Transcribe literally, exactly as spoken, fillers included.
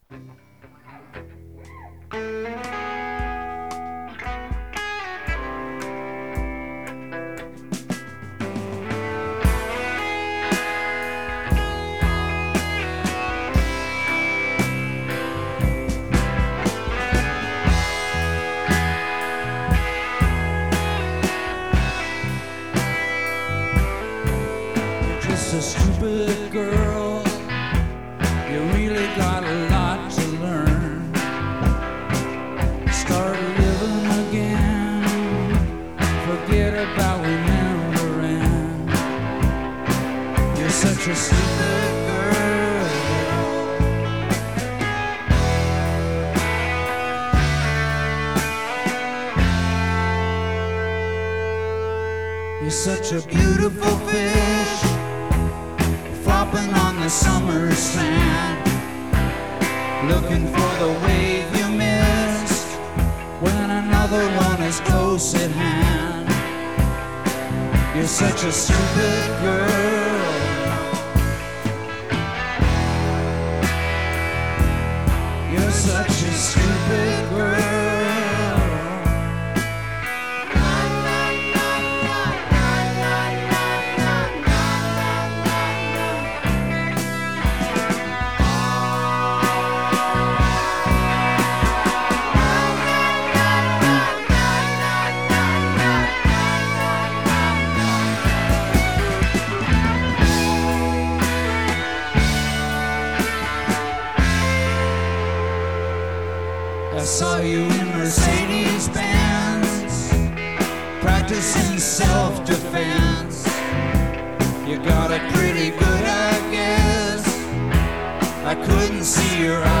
Just a stupid girl, you really got a lot to learn. Start living again, forget about remembering. You're such a stupid girl. You're such a beautiful fish, flopping on the summer sand, looking for the wave you missed when another one is close at hand. You're such a stupid girl. You're such a stupid girl. I saw you in Mercedes-Benz, practicing self-defense. You got it pretty good, I guess. I couldn't see your eyes.